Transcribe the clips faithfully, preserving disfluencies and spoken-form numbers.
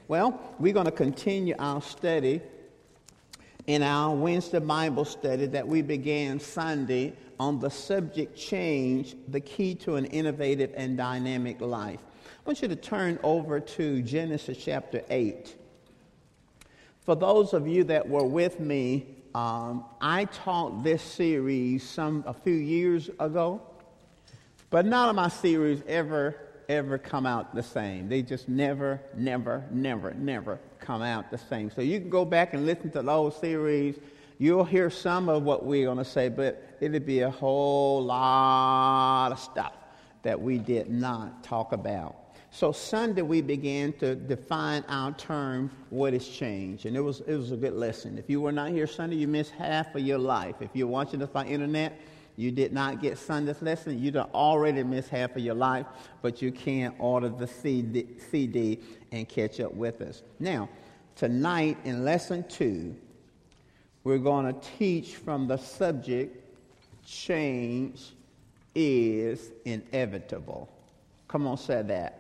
Well, we're going to continue our study in our Wednesday Bible study that we began Sunday on the subject change, the key to an innovative and dynamic life. I want you to turn over to Genesis chapter eight. For those of you that were with me, um, I taught this series some a few years ago, but none of my series ever, ever come out the same. They just never, never, never, never come out the same. So you can go back and listen to those series. You'll hear some of what we're going to say, but it'll be a whole lot of stuff that we did not talk about. So Sunday we began to define our term, what is change? And it was it was a good lesson. If you were not here Sunday, you missed half of your life. If you're watching us by internet, you did not get Sunday's lesson, you'd already missed half of your life, but you can order the C D, C D and catch up with us. Now, tonight in lesson two, we're going to teach from the subject, change is inevitable. Come on, say that.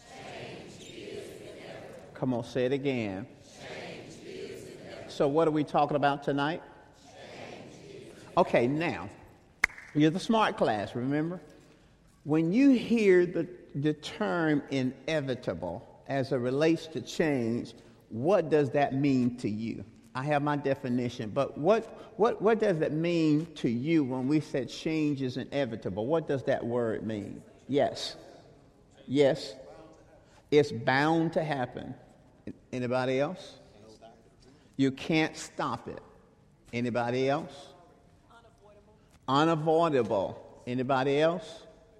Come on, say it again. So what are we talking about tonight? Okay, now, you're the smart class, remember? When you hear the, the term inevitable as it relates to change, what does that mean to you? I have my definition, but what, what, what does it mean to you when we said change is inevitable? What does that word mean? Yes. Yes. It's bound to happen. Anybody else? You can't stop it. Anybody else? Unavoidable. Anybody else?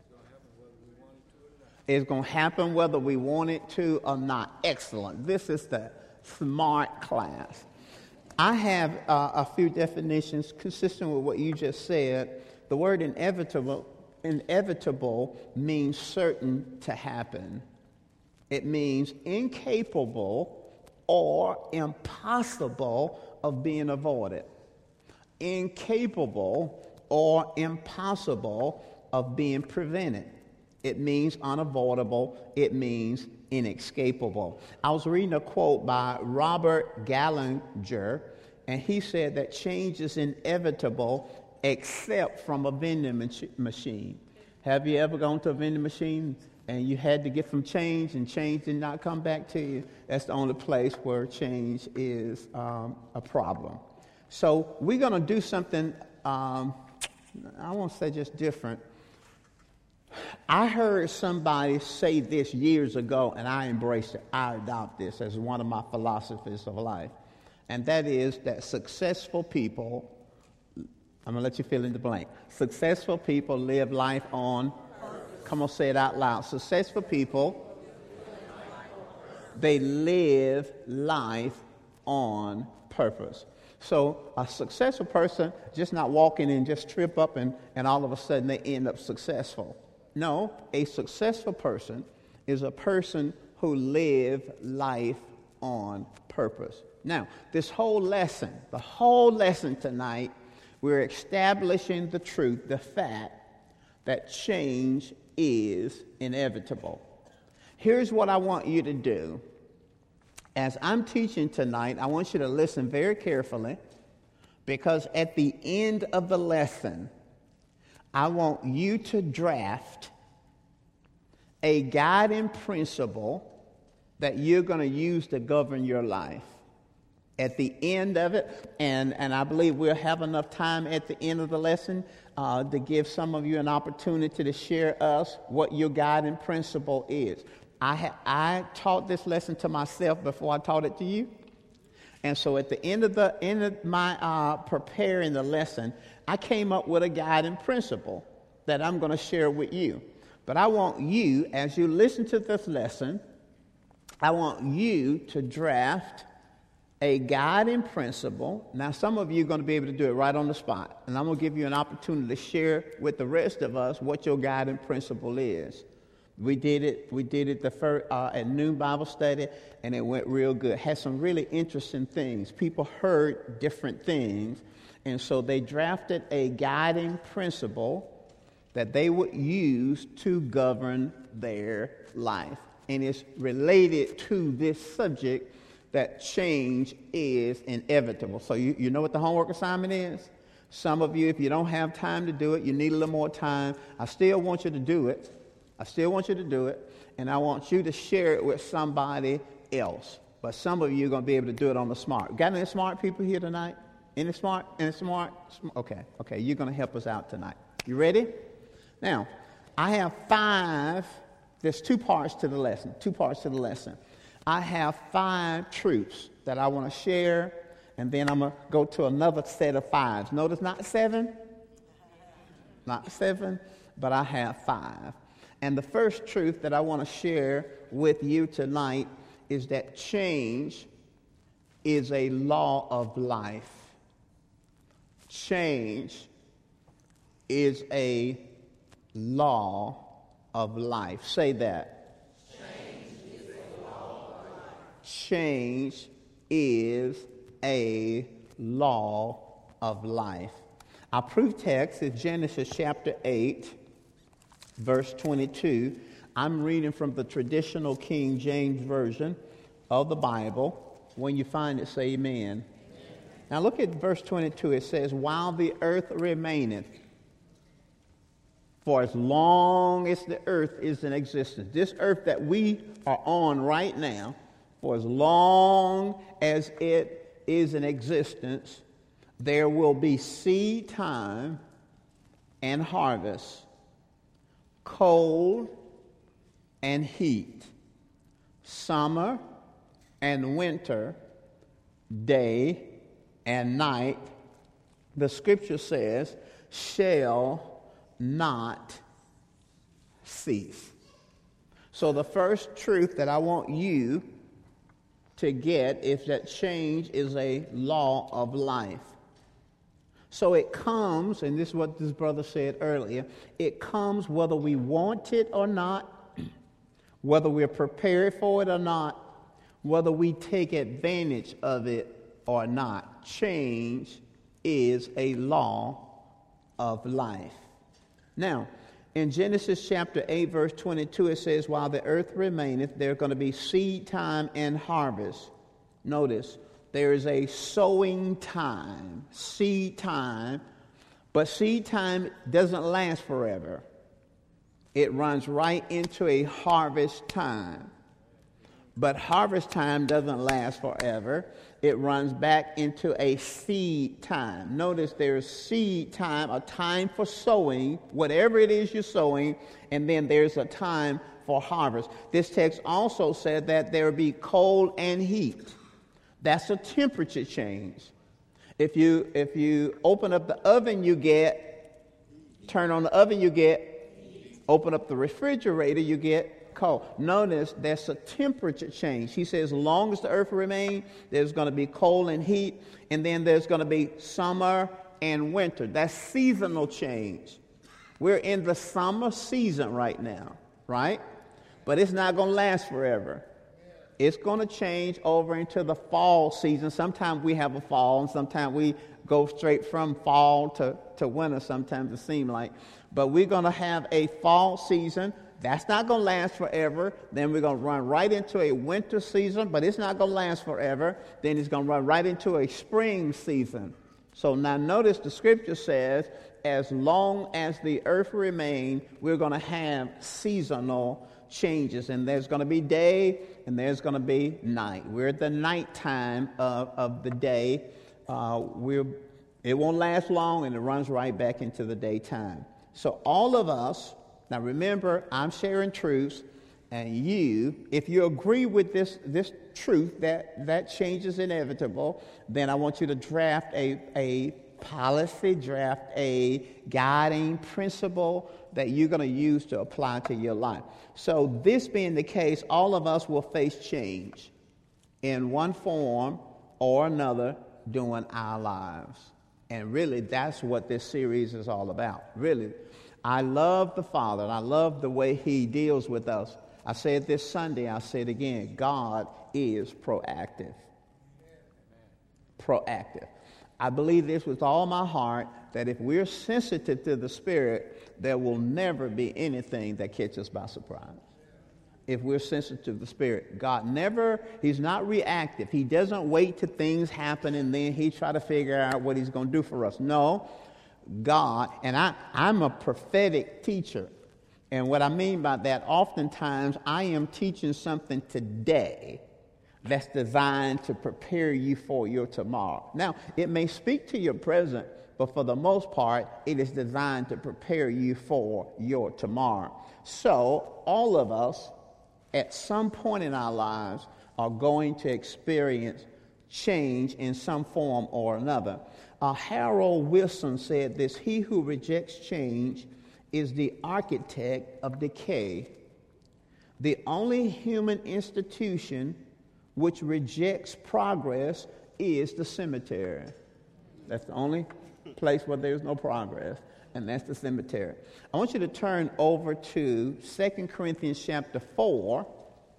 It's going to happen whether we want it to or not. Excellent. This is the smart class. I have uh, a few definitions consistent with what you just said. The word inevitable, inevitable means certain to happen. It means incapable or impossible of being avoided. Incapable or impossible of being prevented. It means unavoidable. It means inescapable. I was reading a quote by Robert Gallinger, and he said that change is inevitable except from a vending mach- machine. Have you ever gone to a vending machine and you had to get some change and change did not come back to you? That's the only place where change is um, a problem. So we're going to do something, um, I won't say just different. I heard somebody say this years ago, and I embraced it. I adopt this as one of my philosophies of life. And that is that successful people, I'm going to let you fill in the blank. Successful people live life on, come on, say it out loud. Successful people, they live life on purpose. So a successful person just not walking in, just trip up and, and all of a sudden they end up successful. No, a successful person is a person who live life on purpose. Now, this whole lesson, the whole lesson tonight, we're establishing the truth, the fact that change is inevitable. Here's what I want you to do. As I'm teaching tonight, I want you to listen very carefully, because at the end of the lesson, I want you to draft a guiding principle that you're going to use to govern your life. At the end of it, and, and I believe we'll have enough time at the end of the lesson uh, to give some of you an opportunity to share us what your guiding principle is. I, ha- I taught this lesson to myself before I taught it to you. And so at the end of the end of my uh, preparing the lesson, I came up with a guiding principle that I'm going to share with you. But I want you, as you listen to this lesson, I want you to draft a guiding principle. Now, some of you are going to be able to do it right on the spot. And I'm going to give you an opportunity to share with the rest of us what your guiding principle is. We did it. We did it the first uh, at noon Bible study, and it went real good. Had some really interesting things. People heard different things, and so they drafted a guiding principle that they would use to govern their life. and it's related to this subject that change is inevitable. So you, you know what the homework assignment is? Some of you, if you don't have time to do it, you need a little more time. I still want you to do it. I still want you to do it, and I want you to share it with somebody else. But some of you are going to be able to do it on the smart. Got any smart people here tonight? Any smart? Any smart? Okay, okay, you're going to help us out tonight. You ready? Now, I have five, there's two parts to the lesson, two parts to the lesson. I have five truths that I want to share, and then I'm going to go to another set of fives. Notice not seven, not seven, but I have five. And the first truth that I want to share with you tonight is that change is a law of life. Change is a law of life. Say that. Change is a law of life. Change is a law of life. Our proof text is Genesis chapter eight, verse twenty-two. I'm reading from the traditional King James Version of the Bible. When you find it, say amen. Amen. Now look at verse twenty-two. It says, while the earth remaineth, for as long as the earth is in existence. This earth that we are on right now, for as long as it is in existence, there will be seed time and harvest, cold and heat, summer and winter, day and night, the scripture says, shall not cease. So the first truth that I want you to get is that change is a law of life. So it comes, and this is what this brother said earlier, it comes whether we want it or not, whether we're prepared for it or not, whether we take advantage of it or not. Change is a law of life. Now, in Genesis chapter eight, verse twenty-two, it says, while the earth remaineth, there's going to be seed time and harvest. Notice, there is a sowing time, seed time, but seed time doesn't last forever. It runs right into a harvest time. But harvest time doesn't last forever. It runs back into a seed time. Notice there's seed time, a time for sowing, whatever it is you're sowing, and then there's a time for harvest. This text also said that there will be cold and heat. That's a temperature change. If you if you open up the oven, you get, turn on the oven, you get, open up the refrigerator, you get cold. Notice there's a temperature change. He says, as long as the earth remains, there's going to be cold and heat, and then there's going to be summer and winter. That's seasonal change. We're in the summer season right now, right? But it's not going to last forever. It's going to change over into the fall season. Sometimes we have a fall, and sometimes we go straight from fall to, to winter, sometimes it seems like. But we're going to have a fall season. That's not going to last forever. Then we're going to run right into a winter season, but it's not going to last forever. Then it's going to run right into a spring season. So now notice the scripture says, as long as the earth remains, we're going to have seasonal changes. And there's going to be day and there's going to be night. We're at the nighttime of, of the day. Uh, we're, it won't last long, and it runs right back into the daytime. So all of us, now remember, I'm sharing truths, and you, if you agree with this, this truth that, that change is inevitable, then I want you to draft a, a policy, draft a guiding principle that you're going to use to apply to your life. So this being the case, all of us will face change in one form or another during our lives. And really, that's what this series is all about. Really, I love the Father, and I love the way He deals with us. I said this Sunday, I say it again, God is proactive. Proactive. I believe this with all my heart, that if we're sensitive to the Spirit, there will never be anything that catches us by surprise. if we're sensitive to the Spirit. God never, he's not reactive. He doesn't wait till things happen and then he try to figure out what he's going to do for us. No, God, and I, I'm a prophetic teacher. And what I mean by that, oftentimes I am teaching something today that's designed to prepare you for your tomorrow. Now, it may speak to your present, but for the most part, it is designed to prepare you for your tomorrow. So, all of us, at some point in our lives, are going to experience change in some form or another. Uh, Harold Wilson said this: he who rejects change is the architect of decay. The only human institution which rejects progress is the cemetery. That's the only place where there's no progress, and that's the cemetery. I want you to turn over to Second Corinthians chapter four,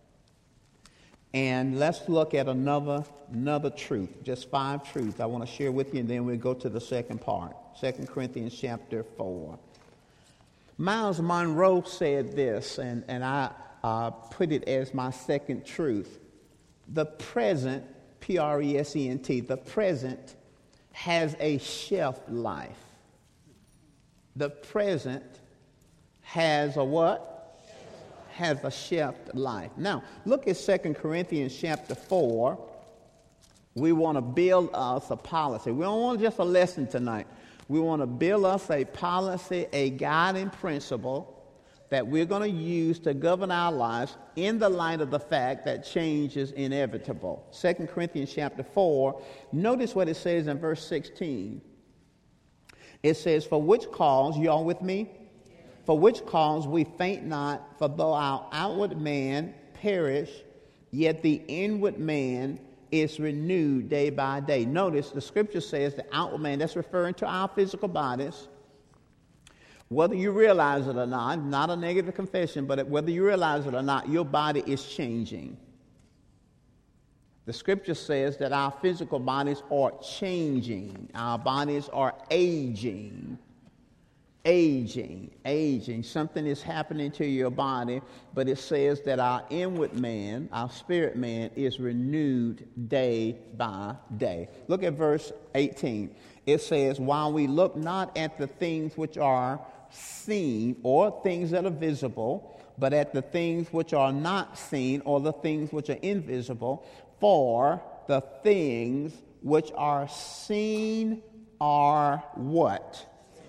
and let's look at another, another truth, just five truths I want to share with you, and then we'll go to the second part. Second Corinthians chapter four. Miles Monroe said this, and, and I uh, put it as my second truth. The present, P R E S E N T, the present has a shelf life. The present has a what? Has a shelf life. Now, look at Second Corinthians chapter four. We want to build us a policy. We don't want just a lesson tonight. We want to build us a policy, a guiding principle that we're going to use to govern our lives in the light of the fact that change is inevitable. Second Corinthians chapter four, notice what it says in verse sixteen. It says, for which cause, you all with me? For which cause we faint not, for though our outward man perish, yet the inward man is renewed day by day. Notice the scripture says the outward man, that's referring to our physical bodies. Whether you realize it or not, not a negative confession, but whether you realize it or not, your body is changing. The scripture says that our physical bodies are changing. Our bodies are aging. Aging, aging. Something is happening to your body, but it says that our inward man, our spirit man, is renewed day by day. Look at verse eighteen. It says, while we look not at the things which are seen or things that are visible, but at the things which are not seen or the things which are invisible, for the things which are seen are what?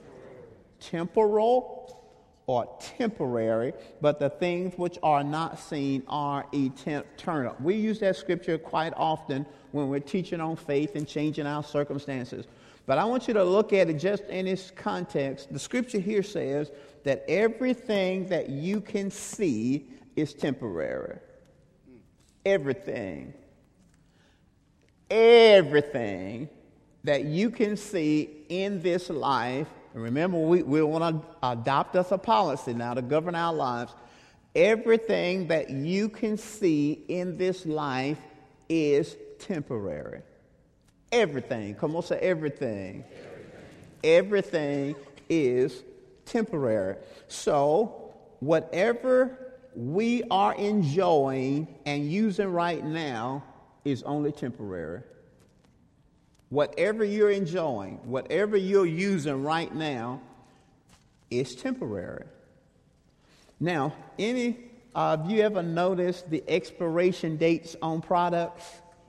Temporal or temporary, but the things which are not seen are eternal. We use that scripture quite often when we're teaching on faith and changing our circumstances. But I want you to look at it just in its context. The scripture here says that everything that you can see is temporary. Everything. Everything that you can see in this life. And remember, we, we want to adopt us a policy now to govern our lives. Everything that you can see in this life is temporary. Everything. Come on, say everything. Everything. Everything is temporary. So, whatever we are enjoying and using right now is only temporary. Whatever you're enjoying, whatever you're using right now is temporary. Now, any of uh, you ever noticed the expiration dates on products?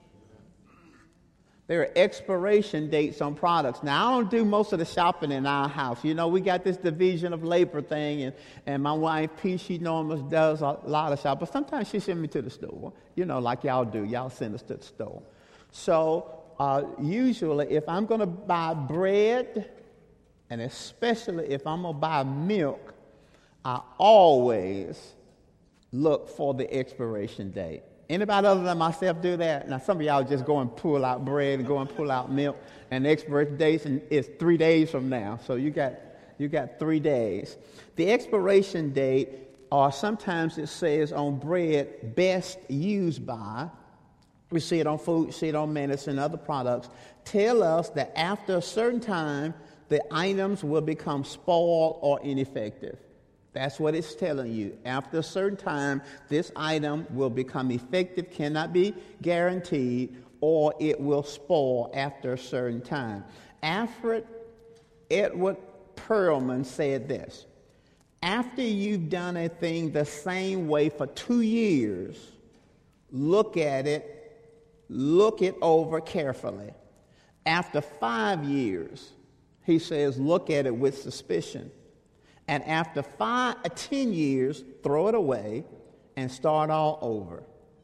There are expiration dates on products. Now, I don't do most of the shopping in our house. You know, we got this division of labor thing, and, and my wife, P, she normally does a lot of shopping. But sometimes she sends me to the store, you know, like y'all do. Y'all send us to the store. So, uh, usually, if I'm going to buy bread, and especially if I'm going to buy milk, I always look for the expiration date. Anybody other than myself do that? Now, some of y'all just go and pull out bread and go and pull out milk, and the expiration date is three days from now. So you got you got three days. The expiration date, or sometimes it says on bread, best used by. We see it on food, see it on medicine, other products. Tell us that after a certain time, the items will become spoiled or ineffective. That's what it's telling you. After a certain time, this item will become effective, cannot be guaranteed, or it will spoil after a certain time. Alfred Edward Perlman said this: after you've done a thing the same way for two years, look at it, look it over carefully. After five years, he says, look at it with suspicion. And after five, uh, ten years, throw it away and start all over.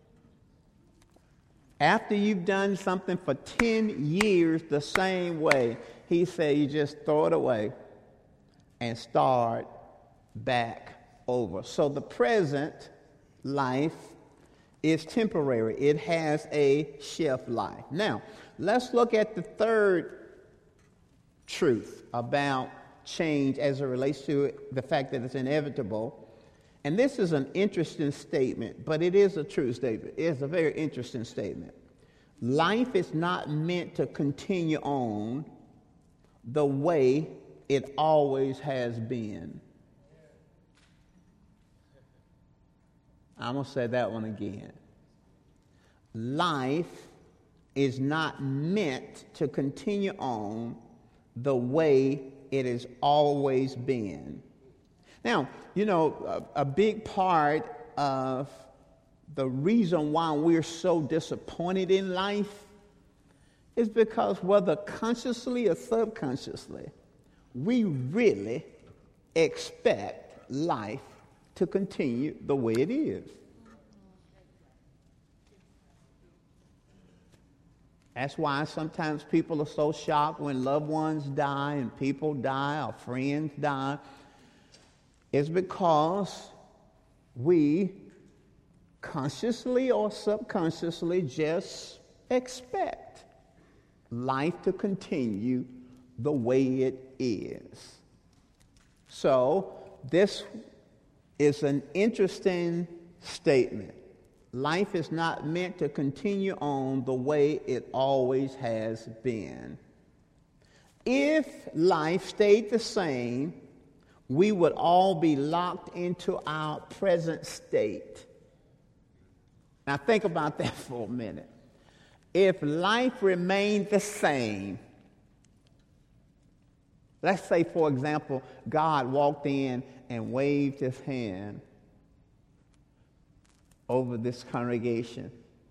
After you've done something for ten years the same way, he said you just throw it away and start back over. So the present life is temporary. It has a shelf life. Now, let's look at the third truth about change as it relates to the fact that it's inevitable. And this is an interesting statement, but it is a true statement. It is a very interesting statement. Life is not meant to continue on the way it always has been. I'm going to say that one again. Life is not meant to continue on the way it has always been. Now, you know, a, a big part of the reason why we're so disappointed in life is because, whether consciously or subconsciously, we really expect life to continue the way it is. That's why sometimes people are so shocked when loved ones die and people die or friends die. It's because we consciously or subconsciously just expect life to continue the way it is. So this is an interesting statement. Life is not meant to continue on the way it always has been. If life stayed the same, we would all be locked into our present state. Now think about that for a minute. If life remained the same, let's say, for example, God walked in and waved his hand over this congregation.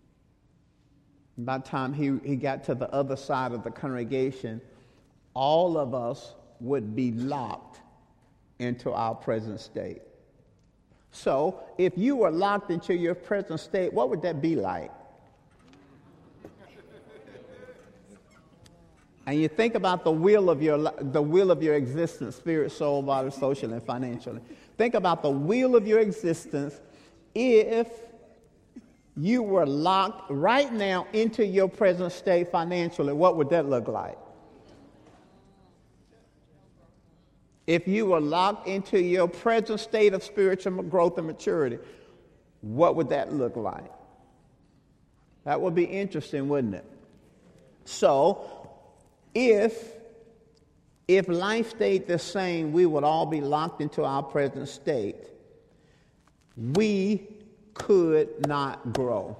By the time he, he got to the other side of the congregation, all of us would be locked into our present state. So, if you were locked into your present state, what would that be like? And you think about the will of your the will of your existence, spirit, soul, body, social, and financially. Think about the will of your existence if you were locked right now into your present state financially. What would that look like? If you were locked into your present state of spiritual growth and maturity, what would that look like? That would be interesting, wouldn't it? So, if if life stayed the same, we would all be locked into our present state. We could not grow.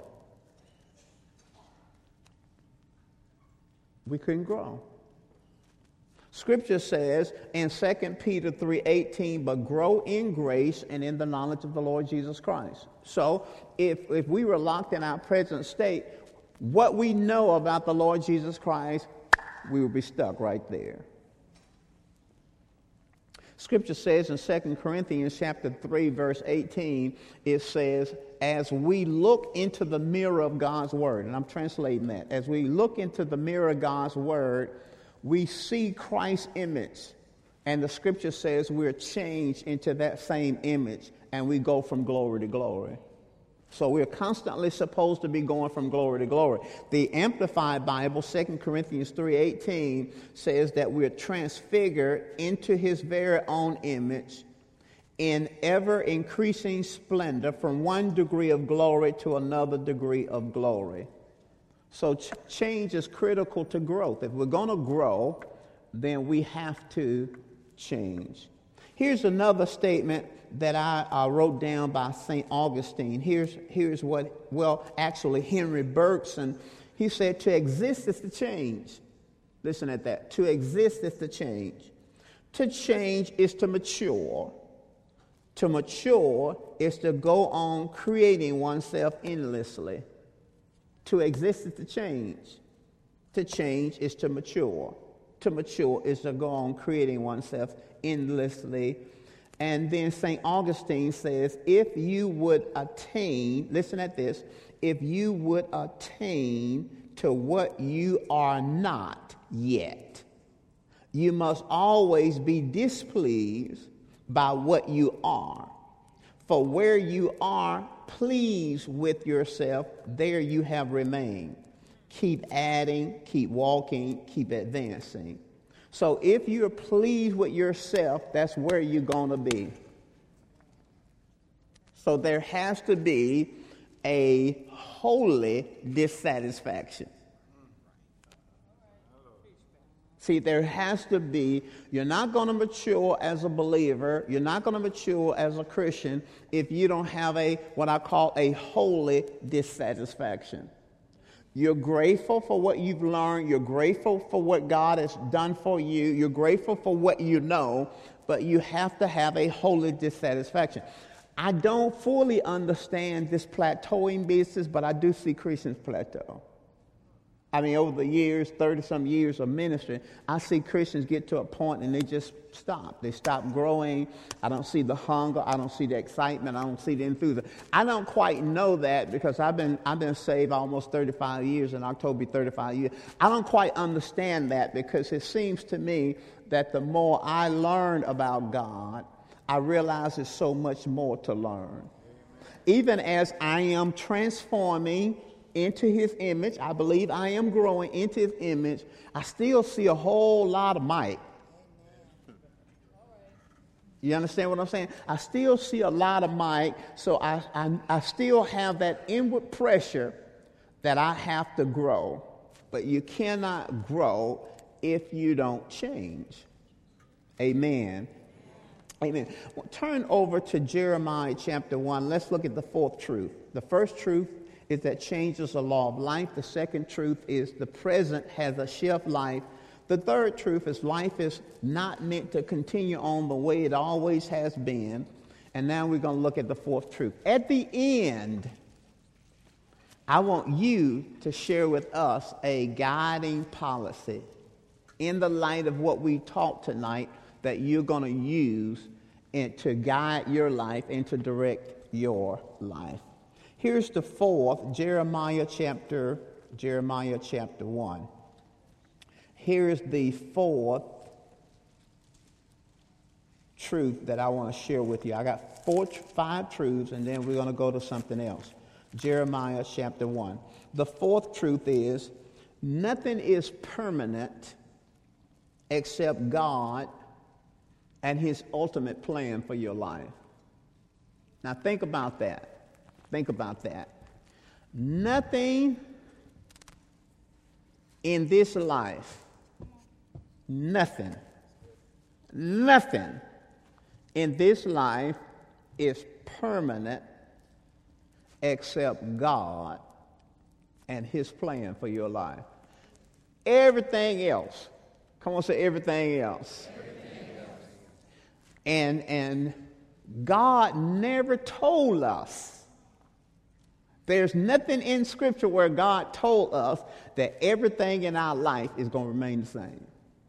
We couldn't grow. Scripture says in Second Peter three eighteen, but grow in grace and in the knowledge of the Lord Jesus Christ. So if, if we were locked in our present state, what we know about the Lord Jesus Christ, we would be stuck right there. Scripture says in Second Corinthians chapter three, verse eighteen, it says, as we look into the mirror of God's word, and I'm translating that, as we look into the mirror of God's word, we see Christ's image. And the scripture says we're changed into that same image, and we go from glory to glory. So we're constantly supposed to be going from glory to glory. The Amplified Bible, Second Corinthians three eighteen, says that we're transfigured into his very own image in ever-increasing splendor from one degree of glory to another degree of glory. So ch- change is critical to growth. If we're going to grow, then we have to change. Here's another statement that I uh, wrote down by Saint Augustine. Here's, here's what, well, actually, Henry Bergson, he said, to exist is to change. Listen at that. To exist is to change. To change is to mature. To mature is to go on creating oneself endlessly. To exist is to change. To change is to mature. To mature is to go on creating oneself endlessly. And then Saint Augustine says, if you would attain, listen at this, if you would attain to what you are not yet, you must always be displeased by what you are. For where you are pleased with yourself, there you have remained. Keep adding, keep walking, keep advancing. So if you're pleased with yourself, that's where you're going to be. So there has to be a holy dissatisfaction. See, there has to be, you're not going to mature as a believer, you're not going to mature as a Christian if you don't have a, what I call a holy dissatisfaction. You're grateful for what you've learned, you're grateful for what God has done for you, you're grateful for what you know, but you have to have a holy dissatisfaction. I don't fully understand this plateauing business, but I do see Christians plateau. I mean, over the years, thirty-some years of ministry, I see Christians get to a point and they just stop. They stop growing. I don't see the hunger. I don't see the excitement. I don't see the enthusiasm. I don't quite know that because I've been I've been saved almost thirty-five years. In October, thirty-five years. I don't quite understand that because it seems to me that the more I learn about God, I realize there's so much more to learn. Even as I am transforming into his image, I believe I am growing into his image, I still see a whole lot of might. You understand what I'm saying? I still see a lot of might, so I, I, I still have that inward pressure that I have to grow. But you cannot grow if you don't change. Amen. Amen. Well, turn over to Jeremiah chapter one. Let's look at the fourth truth. The first truth is that change is a law of life. The second truth is the present has a shelf life. The third truth is life is not meant to continue on the way it always has been. And now we're going to look at the fourth truth. At the end, I want you to share with us a guiding policy in the light of what we taught tonight that you're going to use and to guide your life and to direct your life. Here's the fourth, Jeremiah chapter, Jeremiah chapter one. Here's the fourth truth that I want to share with you. I got four, five truths, and then we're going to go to something else. Jeremiah chapter one. The fourth truth is, nothing is permanent except God and his ultimate plan for your life. Now think about that. Think about that. Nothing in this life, nothing, nothing in this life is permanent except God and his plan for your life. Everything else, come on, say everything else. Everything else. And, and God never told us. There's nothing in Scripture where God told us that everything in our life is going to remain the same.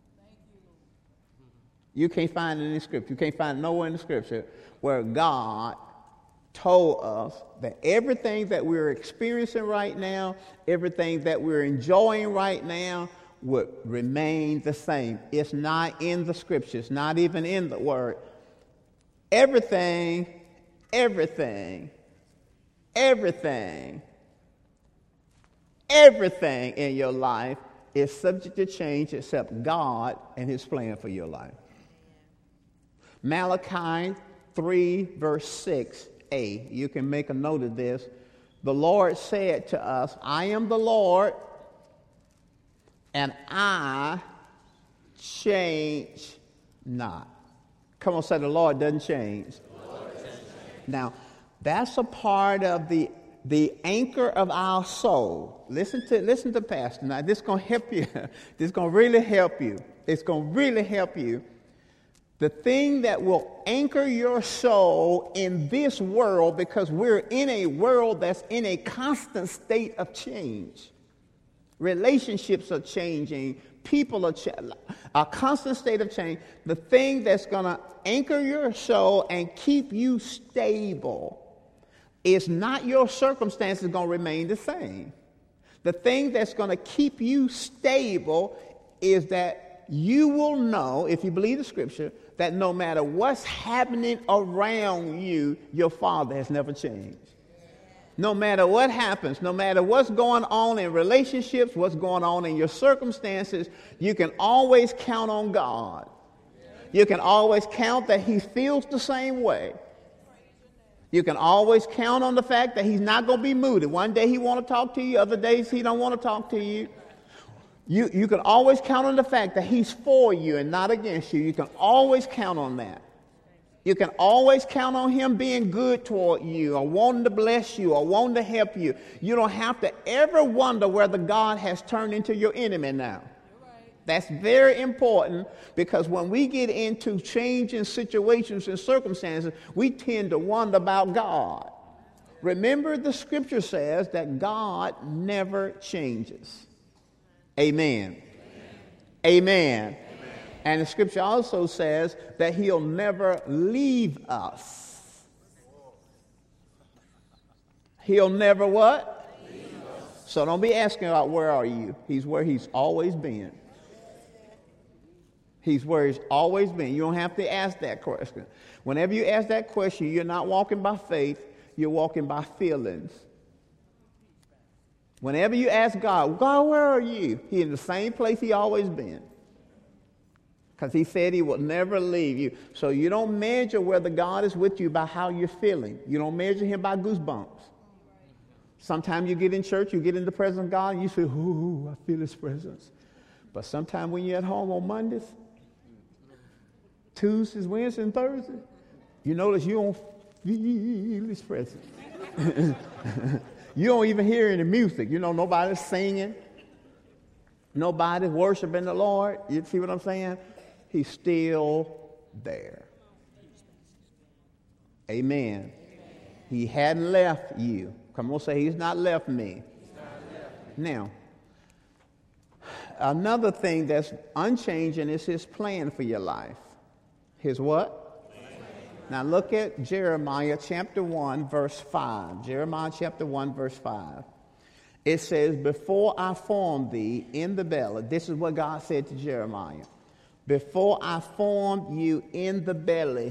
You can't find it in the Scripture. You can't find it nowhere in the Scripture where God told us that everything that we're experiencing right now, everything that we're enjoying right now would remain the same. It's not in the Scriptures, not even in the Word. Everything, everything, Everything, everything in your life is subject to change except God and his plan for your life. Malachi three, verse six a. You can make a note of this. The Lord said to us, I am the Lord, and I change not. Come on, say the Lord doesn't change. Lord doesn't change. Now, that's a part of the the anchor of our soul. Listen to listen to Pastor. Now, this is going to help you. This is going to really help you. It's going to really help you. The thing that will anchor your soul in this world, because we're in a world that's in a constant state of change. Relationships are changing. People are ch- a constant state of change. The thing that's going to anchor your soul and keep you stable is not your circumstances going to remain the same. The thing that's going to keep you stable is that you will know, if you believe the scripture, that no matter what's happening around you, your Father has never changed. No matter what happens, no matter what's going on in relationships, what's going on in your circumstances, you can always count on God. You can always count that He feels the same way. You can always count on the fact that He's not going to be moody. One day He want to talk to you, other days He don't want to talk to you. You, you can always count on the fact that He's for you and not against you. You can always count on that. You can always count on Him being good toward you or wanting to bless you or wanting to help you. You don't have to ever wonder whether God has turned into your enemy now. That's very important, because when we get into changing situations and circumstances, we tend to wonder about God. Remember, the scripture says that God never changes. Amen. Amen. Amen. And the scripture also says that He'll never leave us. He'll never what? Leave us. So don't be asking about where are you. He's where He's always been. He's where He's always been. You don't have to ask that question. Whenever you ask that question, you're not walking by faith, you're walking by feelings. Whenever you ask God, God, where are you? He's in the same place He always been. Because He said He will never leave you. So you don't measure whether God is with you by how you're feeling. You don't measure Him by goosebumps. Sometimes you get in church, you get in the presence of God, and you say, ooh, I feel His presence. But sometimes when you're at home on Mondays, Tuesdays, Wednesdays, and Thursdays, you notice you don't feel His presence. You don't even hear any music. You know, nobody's singing. Nobody's worshiping the Lord. You see what I'm saying? He's still there. Amen. Amen. He hadn't left you. Come on, say, He's not left me. He's not left me. Now, another thing that's unchanging is His plan for your life. His what? Now look at Jeremiah chapter one, verse five. Jeremiah chapter one, verse five. It says, before I formed thee in the belly, this is what God said to Jeremiah. Before I formed you in the belly,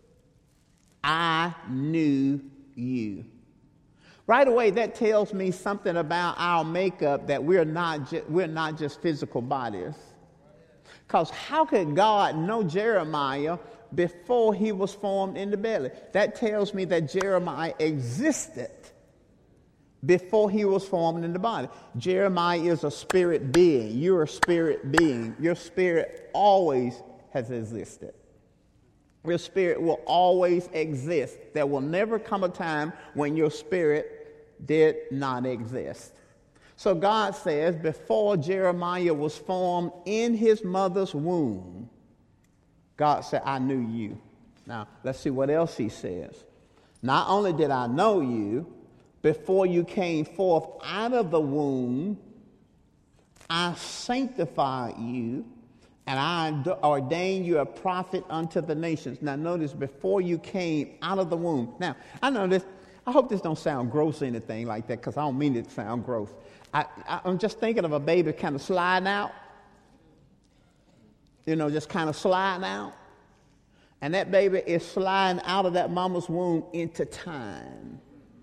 I knew you. Right away, that tells me something about our makeup, that we're not, ju- we're not just physical bodies. Because how could God know Jeremiah before he was formed in the belly? That tells me that Jeremiah existed before he was formed in the body. Jeremiah is a spirit being. You're a spirit being. Your spirit always has existed. Your spirit will always exist. There will never come a time when your spirit did not exist. So God says, before Jeremiah was formed in his mother's womb, God said, I knew you. Now, let's see what else He says. Not only did I know you, before you came forth out of the womb, I sanctified you, and I ordained you a prophet unto the nations. Now, notice, before you came out of the womb. Now, I know this. I hope this don't sound gross or anything like that, because I don't mean it to sound gross. I, I, I'm just thinking of a baby kind of sliding out. You know, just kind of sliding out. And that baby is sliding out of that mama's womb into time.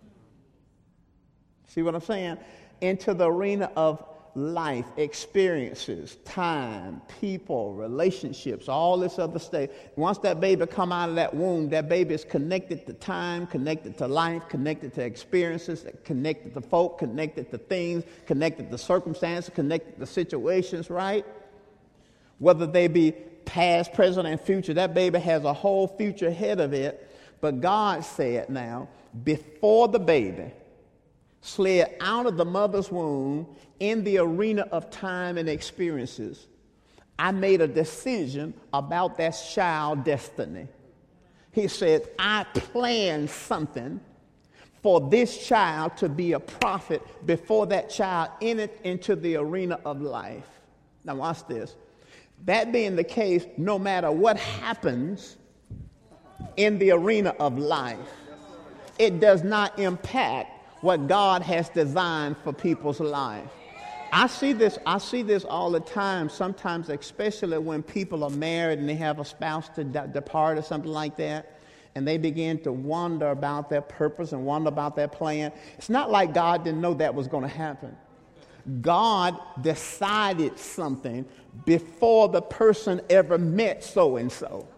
See what I'm saying? Into the arena of life, experiences, time, people, relationships, all this other stuff. Once that baby come out of that womb, that baby is connected to time, connected to life, connected to experiences, connected to folk, connected to things, connected to circumstances, connected to situations, right? Whether they be past, present, and future. That baby has a whole future ahead of it. But God said now, before the baby slid out of the mother's womb in the arena of time and experiences, I made a decision about that child's destiny. He said, I planned something for this child to be a prophet before that child entered into the arena of life. Now watch this. That being the case, no matter what happens in the arena of life, it does not impact what God has designed for people's life. I see this, I see this all the time, sometimes especially when people are married and they have a spouse to de- depart or something like that, and they begin to wonder about their purpose and wonder about their plan. It's not like God didn't know that was going to happen. God decided something before the person ever met so-and-so.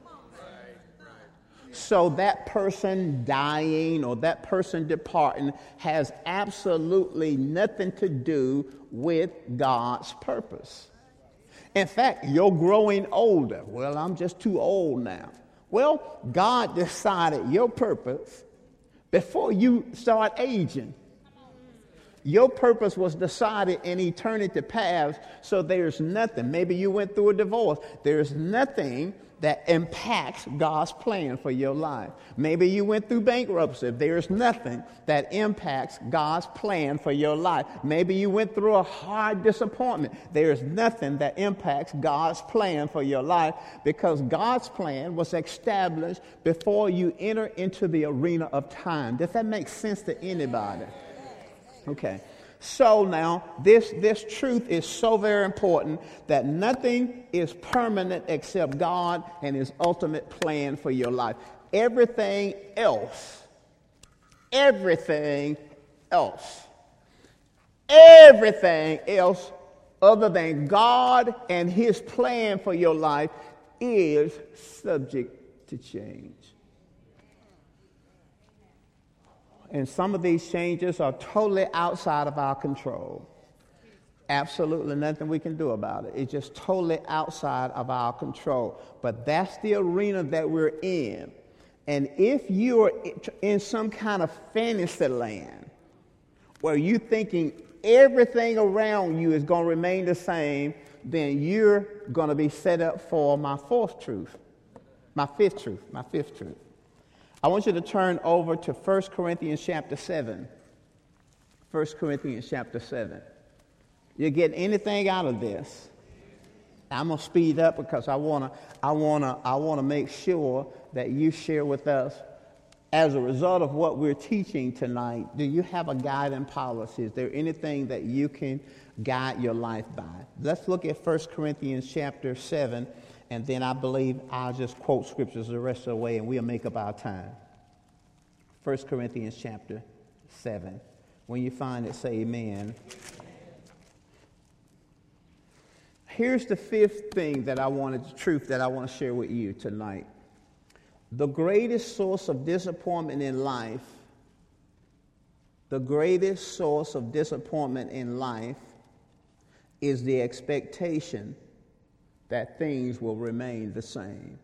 So that person dying or that person departing has absolutely nothing to do with God's purpose. In fact, you're growing older. Well, I'm just too old now. Well, God decided your purpose before you start aging. Your purpose was decided in eternity past, so there's nothing. Maybe you went through a divorce. There's nothing that impacts God's plan for your life. Maybe you went through bankruptcy. There's nothing that impacts God's plan for your life. Maybe you went through a hard disappointment. There's nothing that impacts God's plan for your life, because God's plan was established before you enter into the arena of time. Does that make sense to anybody? Okay. So now, this, this truth is so very important that nothing is permanent except God and his ultimate plan for your life. Everything else, everything else, everything else other than God and his plan for your life is subject to change. And some of these changes are totally outside of our control. Absolutely nothing we can do about it. It's just totally outside of our control. But that's the arena that we're in. And if you're in some kind of fantasy land where you're thinking everything around you is going to remain the same, then you're going to be set up for my fourth truth, my fifth truth, my fifth truth. I want you to turn over to First Corinthians chapter seven. First Corinthians chapter seven. You get anything out of this? I'm going to speed up because I want to I want to I want to make sure that you share with us, as a result of what we're teaching tonight, do you have a guiding policy? Is there anything that you can guide your life by? Let's look at First Corinthians chapter seven. And then I believe I'll just quote scriptures the rest of the way and we'll make up our time. First Corinthians chapter seven. When you find it, say amen. Here's the fifth thing that I wanted, the truth that I want to share with you tonight. The greatest source of disappointment in life, the greatest source of disappointment in life is the expectation that things will remain the same.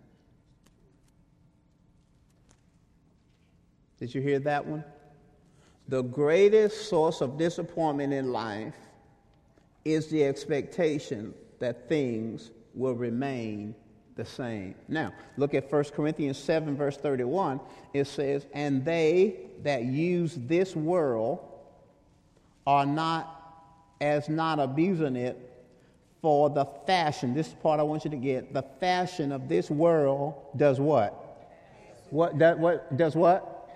Did you hear that one? The greatest source of disappointment in life is the expectation that things will remain the same. Now, look at First Corinthians seven, verse thirty-one. It says, and they that use this world are not as not abusing it, for the fashion, this is the part I want you to get, the fashion of this world does what? What, that, what does what?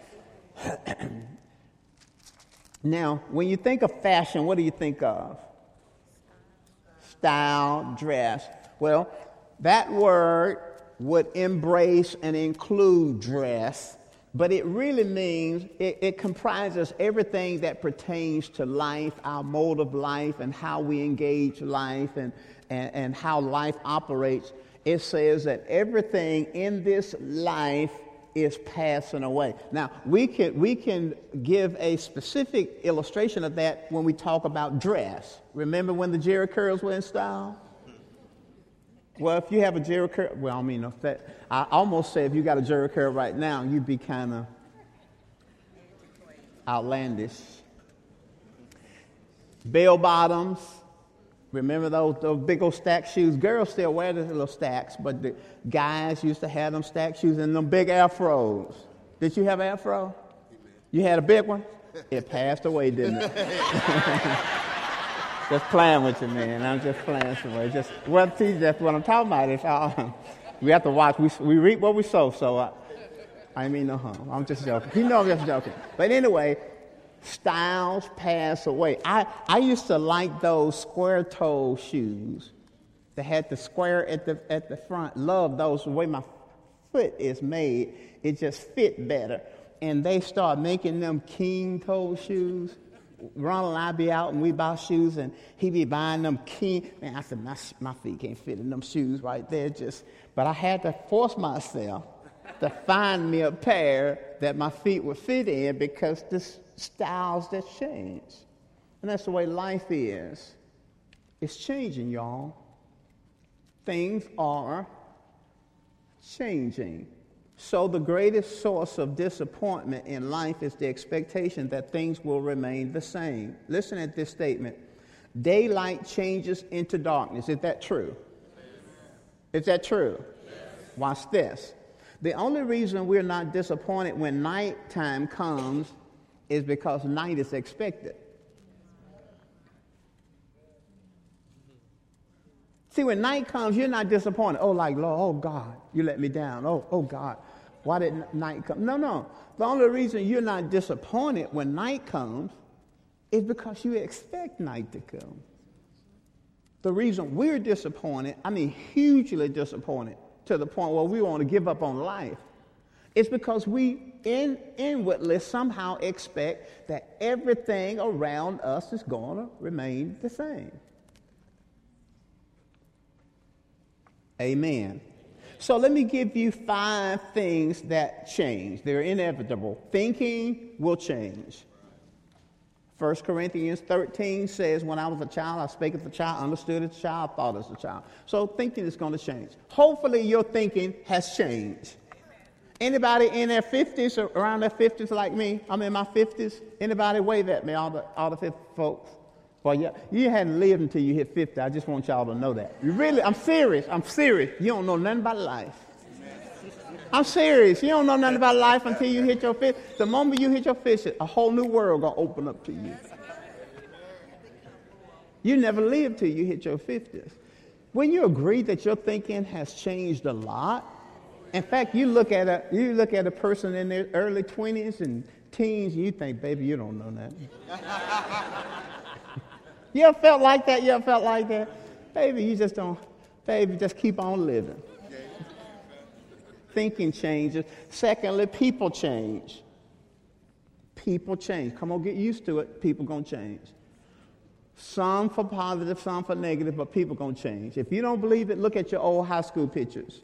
Now, when you think of fashion, what do you think of? Style, dress. Well, that word would embrace and include dress, but it really means, it, it comprises everything that pertains to life, our mode of life, and how we engage life, and, and, and how life operates. It says that everything in this life is passing away. Now, we can, we can give a specific illustration of that when we talk about dress. Remember when the Jerry curls were in style? Well, if you have a Jerry curl, well, I mean, if that, I almost say if you got a Jerry curl right now, you'd be kind of outlandish. Bell bottoms. Remember those, those big old stack shoes? Girls still wear the little stacks, but the guys used to have them stack shoes and them big afros. Did you have an afro? You had a big one? It passed away, didn't it? Just playing with you, man. I'm just playing somewhere. Just well, see, that's what I'm talking about. It's all, we have to watch. We we reap what we sow. So I, I mean no harm. I'm just joking. You know I'm just joking. But anyway, styles pass away. I I used to like those square toe shoes that had the square at the at the front. Love those. The way my foot is made, it just fit better. And they start making them king toe shoes. Ronald and I be out and we buy shoes and he be buying them king. Man, I said, my, my feet can't fit in them shoes right there. Just, but I had to force myself to find me a pair that my feet would fit in because the styles that change. And that's the way life is. It's changing, y'all. Things are changing. So the greatest source of disappointment in life is the expectation that things will remain the same. Listen at this statement. Daylight changes into darkness. Is that true? Is that true? Yes. Watch this. The only reason we're not disappointed when nighttime comes is because night is expected. See, when night comes, you're not disappointed. Oh, like, Lord, oh, God, you let me down. Oh, oh, God, why did night come? No, no. The only reason you're not disappointed when night comes is because you expect night to come. The reason we're disappointed, I mean hugely disappointed, to the point where we want to give up on life, is because we in, inwardly somehow expect that everything around us is going to remain the same. Amen. So let me give you five things that change. They're inevitable. Thinking will change. First Corinthians thirteen says, when I was a child, I spake as a child, understood as a child, thought as a child. So thinking is going to change. Hopefully your thinking has changed. Anybody in their fifties or around their fifties like me? I'm in my fifties. Anybody wave at me, all the, all the fifty folks? Well, yeah, you hadn't lived until you hit fifty. I just want y'all to know that. You really, I'm serious. I'm serious. You don't know nothing about life. I'm serious. You don't know nothing about life until you hit your fifty. The moment you hit your fifty, a whole new world going to open up to you. You never lived till you hit your fifties. When you agree that your thinking has changed a lot, in fact, you look at a, you look at a person in their early twenties and teens, and you think, baby, you don't know nothing. You ever felt like that? You ever felt like that? Baby, you just don't, baby, just keep on living. Thinking changes. Secondly, people change. People change. Come on, get used to it. People going to change. Some for positive, some for negative, but people going to change. If you don't believe it, look at your old high school pictures.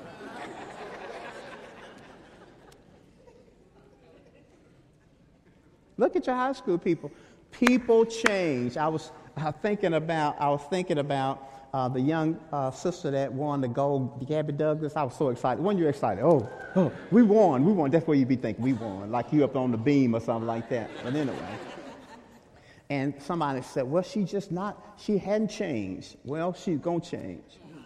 Look at your high school people. People change. I was uh, thinking about. I was thinking about uh, the young uh, sister that won the gold, Gabby Douglas. I was so excited. When you're excited, oh, oh, we won, we won. That's what you be thinking. We won, like you up on the beam or something like that. But anyway, and somebody said, well, she just not. She hadn't changed. Well, she's gonna change.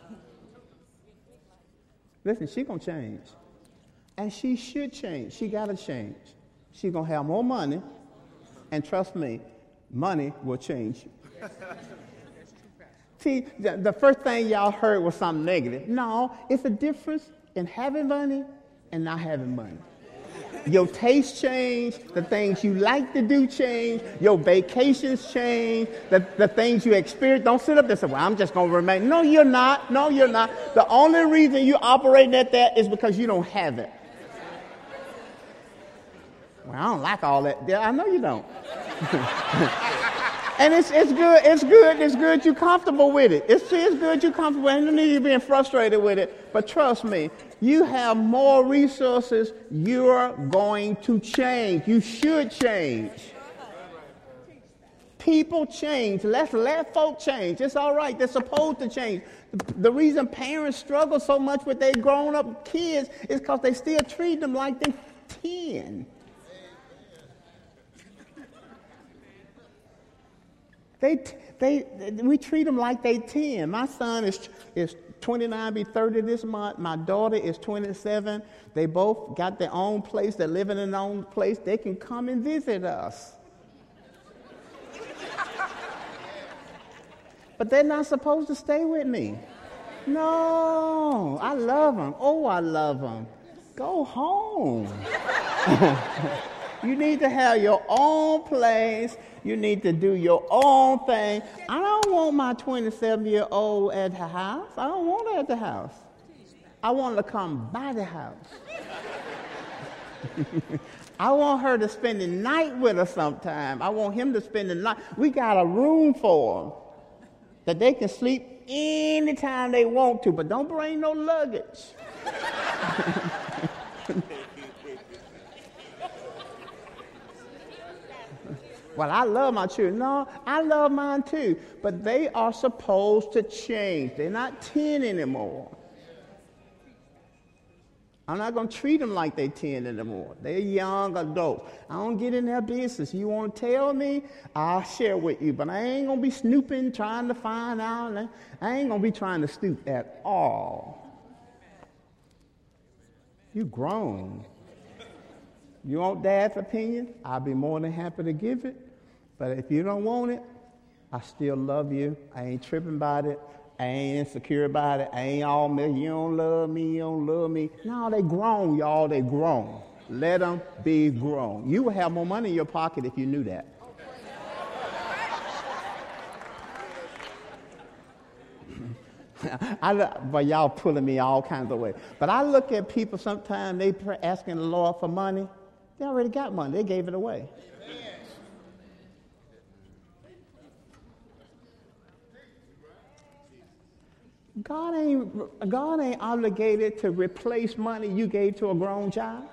Listen, she's gonna change, and she should change. She gotta change. She's gonna have more money. And trust me, money will change you. See, the, the first thing y'all heard was something negative. No, it's a difference in having money and not having money. Your tastes change, the things you like to do change, your vacations change, the, the things you experience. Don't sit up there and say, well, I'm just going to remain. No, you're not. No, you're not. The only reason you're operating at that is because you don't have it. Well, I don't like all that. Yeah, I know you don't. And it's it's good, it's good, it's good you're comfortable with it. It's, it's good you're comfortable with it. You don't need you being frustrated with it. But trust me, you have more resources, you're going to change. You should change. People change. Let's let folk change. It's all right. They're supposed to change. The, the reason parents struggle so much with their grown-up kids is because they still treat them like they're ten. They, they, we treat them like they ten. My son is is twenty-nine, be thirty this month. My daughter is twenty-seven. They both got their own place. They're living in their own place. They can come and visit us. But they're not supposed to stay with me. No, I love them. Oh, I love them. Go home. You need to have your own place. You need to do your own thing. I don't want my twenty-seven-year-old at the house. I don't want her at the house. I want her to come by the house. I want her to spend the night with us sometime. I want him to spend the night. We got a room for them that they can sleep anytime they want to, but don't bring no luggage. Well, I love my children. No, I love mine too. But they are supposed to change. They're not ten anymore. I'm not going to treat them like they're ten anymore. They're young adults. I don't get in their business. You want to tell me, I'll share with you. But I ain't going to be snooping, trying to find out. I ain't going to be trying to snoop at all. You grown. You want Dad's opinion? I'll be more than happy to give it. But if you don't want it, I still love you. I ain't tripping about it. I ain't insecure about it. I ain't all, you don't love me, you don't love me. No, they grown, y'all. They grown. Let them be grown. You would have more money in your pocket if you knew that. I, but y'all pulling me all kinds of ways. But I look at people sometimes, they asking the Lord for money. They already got money. They gave it away. God ain't, God ain't obligated to replace money you gave to a grown child.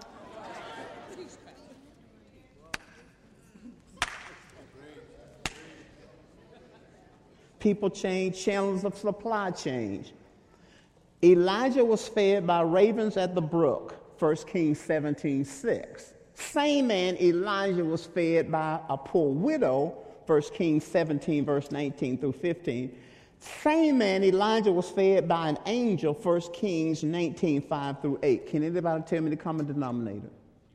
People change, channels of supply change. Elijah was fed by ravens at the brook, First Kings seventeen six. Same man, Elijah, was fed by a poor widow, First Kings seventeen, verse nineteen through fifteen. Same man, Elijah, was fed by an angel, First Kings nineteen, five through eight. Can anybody tell me the common denominator?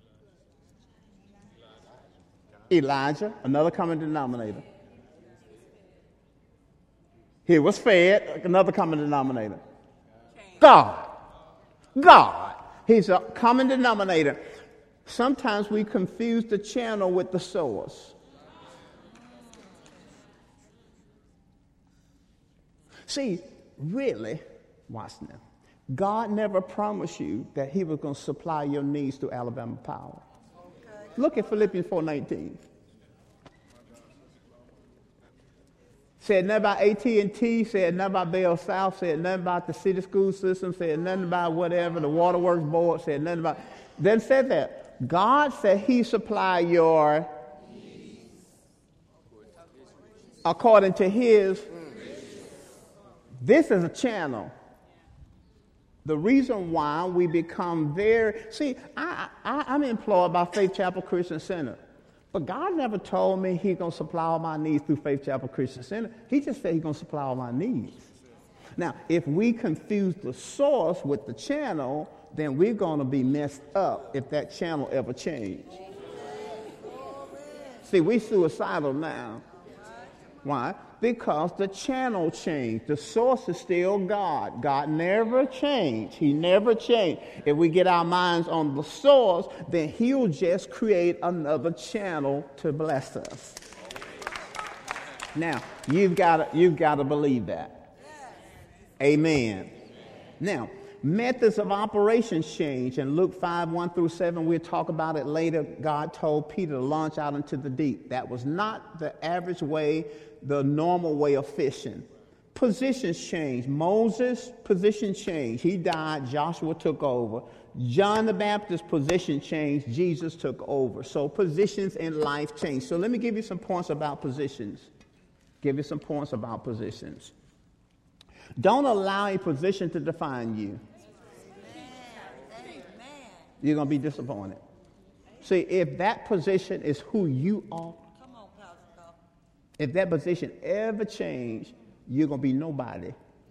Elijah, another common denominator. He was fed, another common denominator. God. God. He's a common denominator. Sometimes we confuse the channel with the source. See, really, watch now. God never promised you that he was going to supply your needs through Alabama Power. Okay. Look at Philippians four nineteen. Said nothing about A T and T, said nothing about Bell South, said nothing about the city school system, said nothing about whatever, the Waterworks Board, said nothing about, then said that. God said he supply your according to his. This is a channel. The reason why we become very, see, I, I, I'm employed by Faith Chapel Christian Center. But God never told me he's going to supply all my needs through Faith Chapel Christian Center. He just said he's going to supply all my needs. Now, if we confuse the source with the channel, then we're going to be messed up if that channel ever changes. See, we're suicidal now. Why? Because the channel changed. The source is still God. God never changed. He never changed. If we get our minds on the source, then he'll just create another channel to bless us. Now, you've got to, you've got to believe that. Amen. Now, methods of operations change. In Luke five, one through seven, we'll talk about it later. God told Peter to launch out into the deep. That was not the average way, the normal way of fishing. Positions change. Moses' position changed. He died. Joshua took over. John the Baptist's position changed. Jesus took over. So positions in life change. So let me give you some points about positions. Give you some points about positions. Don't allow a position to define you. You're going to be disappointed. See, if that position is who you are, if that position ever changed, you're going to be nobody.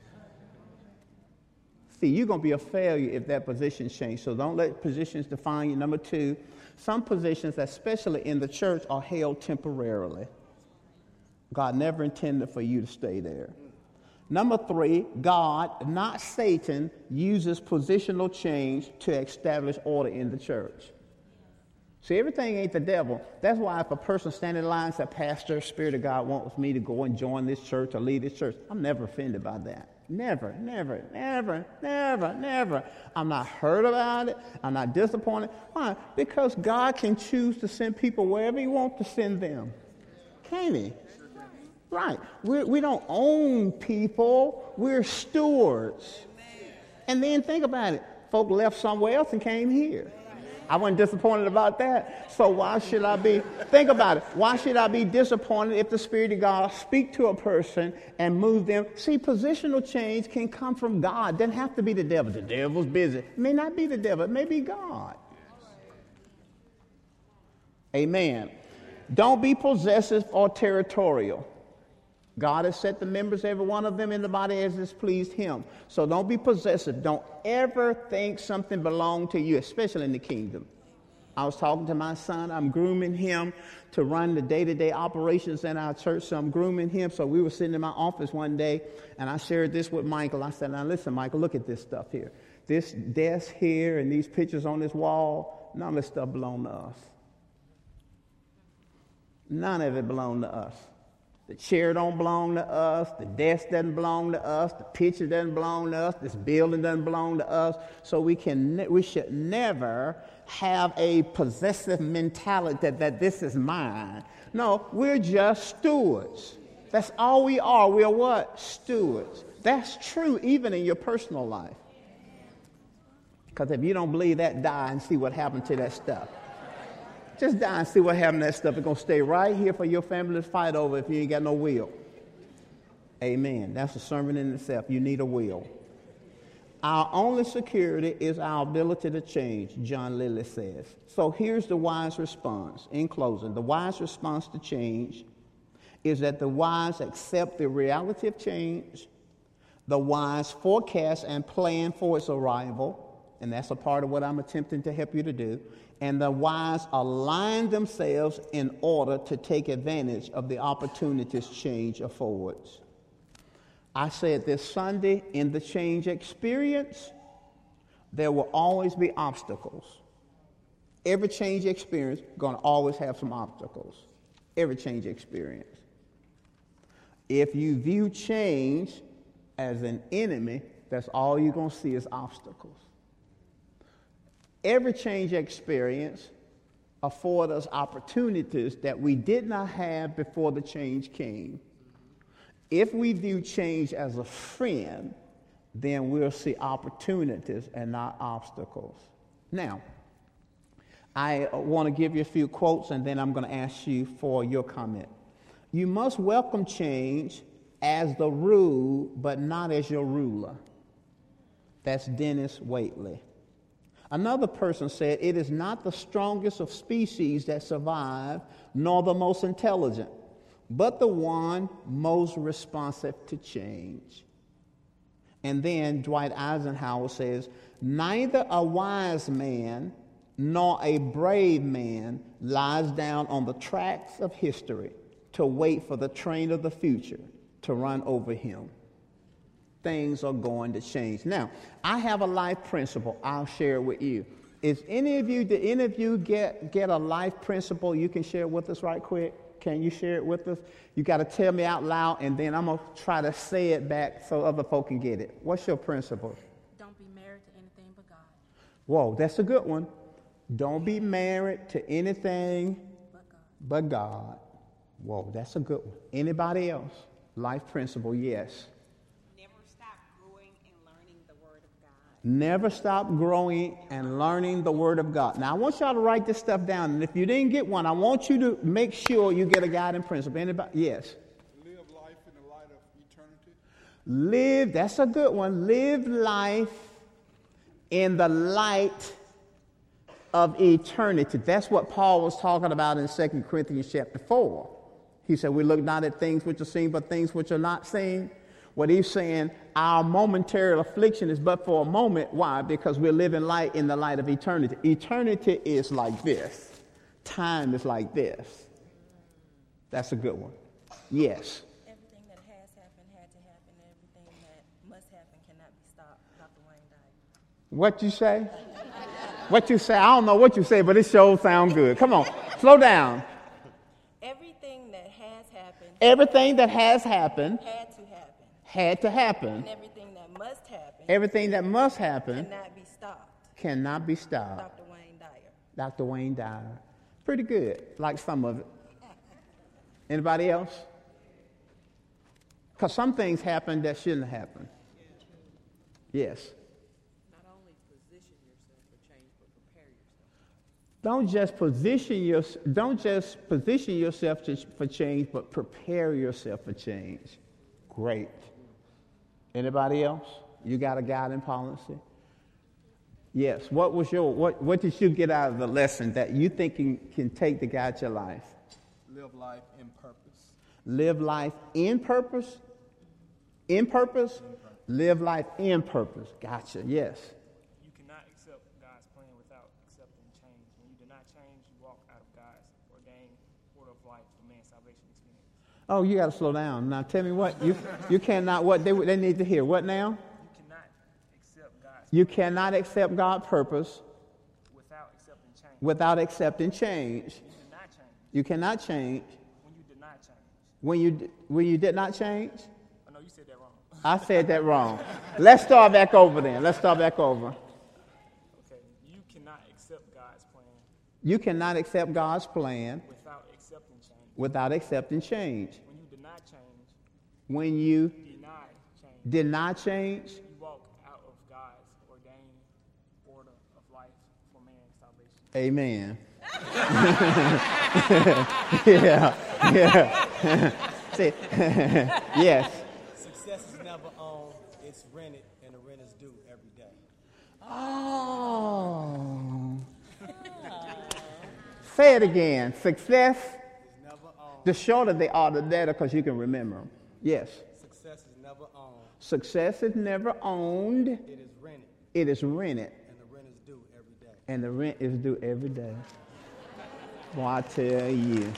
See, you're going to be a failure if that position changes. So don't let positions define you. Number two, some positions, especially in the church, are held temporarily. God never intended for you to stay there. Number three, God, not Satan, uses positional change to establish order in the church. See, everything ain't the devil. That's why if a person standing in line and says, Pastor, Spirit of God wants me to go and join this church or lead this church, I'm never offended by that. Never, never, never, never, never. I'm not hurt about it. I'm not disappointed. Why? Because God can choose to send people wherever he wants to send them. Can't he? Right. We're, we don't own people. We're stewards. And then think about it. Folk left somewhere else and came here. I wasn't disappointed about that. So why should I be? Think about it. Why should I be disappointed if the Spirit of God speak to a person and move them? See, positional change can come from God. It doesn't have to be the devil. The devil's busy. It may not be the devil. It may be God. Amen. Don't be possessive or territorial. God has set the members, every one of them in the body as has pleased him. So don't be possessive. Don't ever think something belongs to you, especially in the kingdom. I was talking to my son. I'm grooming him to run the day-to-day operations in our church. So I'm grooming him. So we were sitting in my office one day, and I shared this with Michael. I said, now listen, Michael, look at this stuff here. This desk here and these pictures on this wall, none of this stuff belong to us. None of it belong to us. The chair don't belong to us. The desk doesn't belong to us. The picture doesn't belong to us. This building doesn't belong to us. So we can, ne- we should never have a possessive mentality that, that this is mine. No, we're just stewards. That's all we are. We're what? Stewards. That's true even in your personal life. Because if you don't believe that, die and see what happened to that stuff. Just die and see what happened to that stuff. It's going to stay right here for your family to fight over if you ain't got no will. Amen. That's a sermon in itself. You need a will. Our only security is our ability to change, John Lilly says. So here's the wise response. In closing, the wise response to change is that the wise accept the reality of change. The wise forecast and plan for its arrival. And that's a part of what I'm attempting to help you to do. And the wise align themselves in order to take advantage of the opportunities change affords. I said this Sunday, in the change experience, there will always be obstacles. Every change experience is going to always have some obstacles. Every change experience. If you view change as an enemy, that's all you're going to see is obstacles. Every change experience affords us opportunities that we did not have before the change came. If we view change as a friend, then we'll see opportunities and not obstacles. Now, I want to give you a few quotes, and then I'm going to ask you for your comment. You must welcome change as the rule, but not as your ruler. That's Dennis Waitley. Another person said, it is not the strongest of species that survive, nor the most intelligent, but the one most responsive to change. And then Dwight Eisenhower says, neither a wise man nor a brave man lies down on the tracks of history to wait for the train of the future to run over him. Things are going to change. Now, I have a life principle. I'll share it with you. Is any of you, did any of you get, get a life principle you can share with us right quick? Can you share it with us? You got to tell me out loud, and then I'm going to try to say it back so other folk can get it. What's your principle? Don't be married to anything but God. Whoa, that's a good one. Don't be married to anything But God. but God. Whoa, that's a good one. Anybody else? Life principle, yes. Never stop growing and learning the Word of God. Now, I want y'all to write this stuff down. And if you didn't get one, I want you to make sure you get a guiding principle. Anybody? Yes. Live life in the light of eternity. Live, that's a good one. Live life in the light of eternity. That's what Paul was talking about in Second Corinthians chapter four. He said, we look not at things which are seen, but things which are not seen. What he's saying, our momentary affliction is but for a moment. Why? Because we're living light in the light of eternity. Eternity is like this. Time is like this. That's a good one. Yes. Everything that has happened had to happen. Everything that must happen cannot be stopped. Doctor Wayne died. What you say? What you say? I don't know what you say, but it sure sound good. Come on, slow down. Everything that has happened Everything that has happened had to happen. had to happen. And everything that must happen Everything that must happen cannot be stopped. cannot be stopped. Doctor Wayne Dyer. Doctor Wayne Dyer. Pretty good, like some of it. Anybody else? Because some things happen that shouldn't happen. Yes. Not only position yourself for change, but prepare yourself. Don't just position your, don't just position yourself to, for change, but prepare yourself for change. Great. Anybody else? You got a guiding policy? Yes. What was your what what did you get out of the lesson that you think can, can take to guide your life? Live life in purpose. Live life in purpose? In purpose? Live life in purpose. Gotcha. Yes. You cannot accept God's plan without accepting change. When you deny change, you walk out of God's ordained order of life for man's salvation experience. Oh, you got to slow down. Now tell me what you you cannot what they they need to hear. What now? You cannot accept God's You cannot accept God's purpose without accepting change. without accepting change. You deny change You cannot change when you deny change. when you d- when you did not change. Oh no, you said that wrong. I said that wrong. Let's start back over then. Let's start back over. Okay, you cannot accept God's plan You cannot accept God's plan without accepting change. without accepting change. When you deny change, When you deny change, deny change, you walk out of God's ordained order of life for man's salvation. amen. yeah, yeah. See, yes. Success is never owned, it's rented, and the rent is due every day. Oh. Say it again. Success, It's never owned. the shorter they are, the better, because you can remember them. Yes. Success is never owned, Success is never owned. it is rented, It is rented. and the rent is due every day. And the rent is due every day. Boy, I tell you.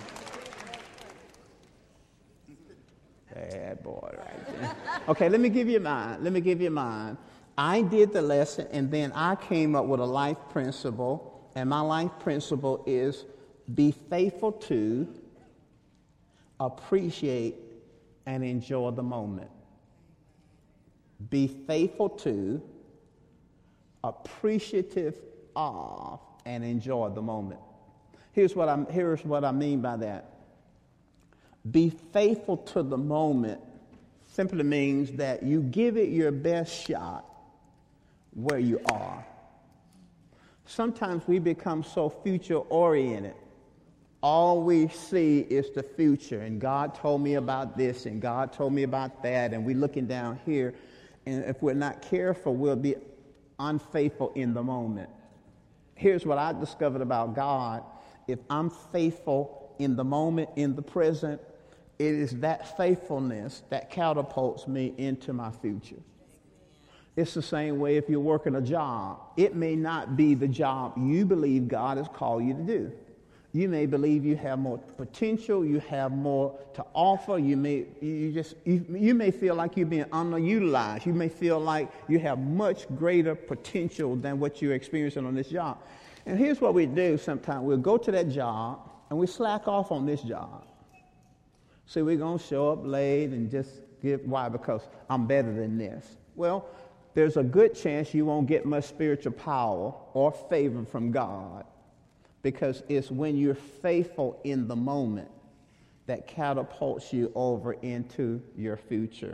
Bad boy right there. Okay, let me give you mine. Let me give you mine. I did the lesson, and then I came up with a life principle, and my life principle is be faithful to, appreciate, and enjoy the moment. Be faithful to, appreciative of, and enjoy the moment. Here's what I'm, here's what I mean by that. Be faithful to the moment simply means that you give it your best shot where you are. Sometimes we become so future-oriented. All we see is the future, and God told me about this, and God told me about that, and we're looking down here, and if we're not careful, we'll be unfaithful in the moment. Here's what I discovered about God. If I'm faithful in the moment, in the present, it is that faithfulness that catapults me into my future. It's the same way if you're working a job. It may not be the job you believe God has called you to do. You may believe you have more potential, you have more to offer, you may you just you, you may feel like you're being underutilized. You may feel like you have much greater potential than what you're experiencing on this job. And here's what we do sometimes. We'll go to that job and we slack off on this job. See, we're going to show up late and just give, why? Because I'm better than this. Well, there's a good chance you won't get much spiritual power or favor from God, because it's when you're faithful in the moment that catapults you over into your future.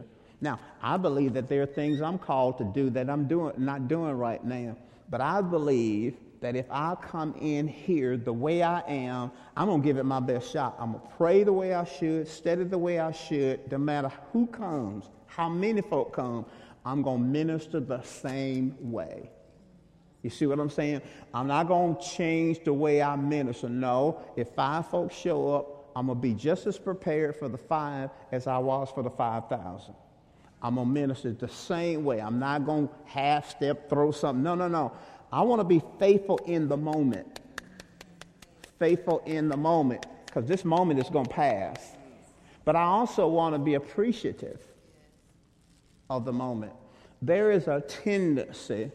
Now, I believe that there are things I'm called to do that I'm doing, not doing right now. But I believe that if I come in here the way I am, I'm going to give it my best shot. I'm going to pray the way I should, study the way I should, no matter who comes, how many folk come, I'm going to minister the same way. You see what I'm saying? I'm not going to change the way I minister. No, if five folks show up, I'm going to be just as prepared for the five as I was for the five thousand. I'm going to minister the same way. I'm not going to half-step, throw something. No, no, no. I want to be faithful in the moment. Faithful in the moment, because this moment is going to pass. But I also want to be appreciative of the moment. There is a tendency,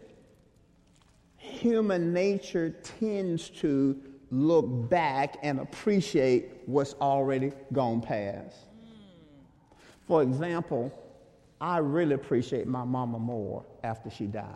human nature tends to look back and appreciate what's already gone past. For example, I really appreciate my mama more after she died.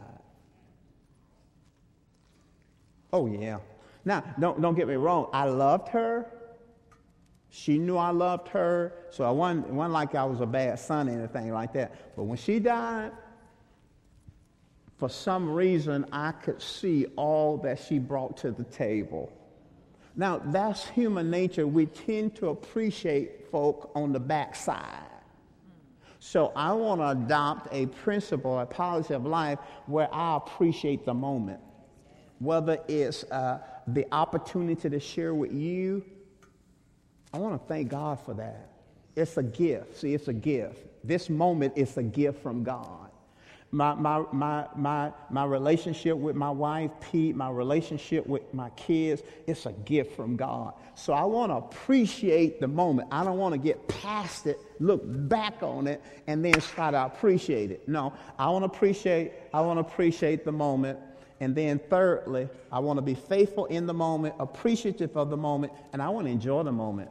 Oh, yeah. Now, don't, don't get me wrong. I loved her. She knew I loved her. So I wasn't, it wasn't like I was a bad son or anything like that. But when she died, for some reason, I could see all that she brought to the table. Now, that's human nature. We tend to appreciate folk on the backside. So I want to adopt a principle, a policy of life where I appreciate the moment. Whether it's uh, the opportunity to share with you, I want to thank God for that. It's a gift. See, it's a gift. This moment is a gift from God. My, my, my, my, my relationship with my wife, Pete, my relationship with my kids, it's a gift from God. So I want to appreciate the moment. I don't want to get past it, look back on it, and then try to appreciate it. No, I want to appreciate, I want to appreciate the moment. And then thirdly, I want to be faithful in the moment, appreciative of the moment, and I want to enjoy the moment.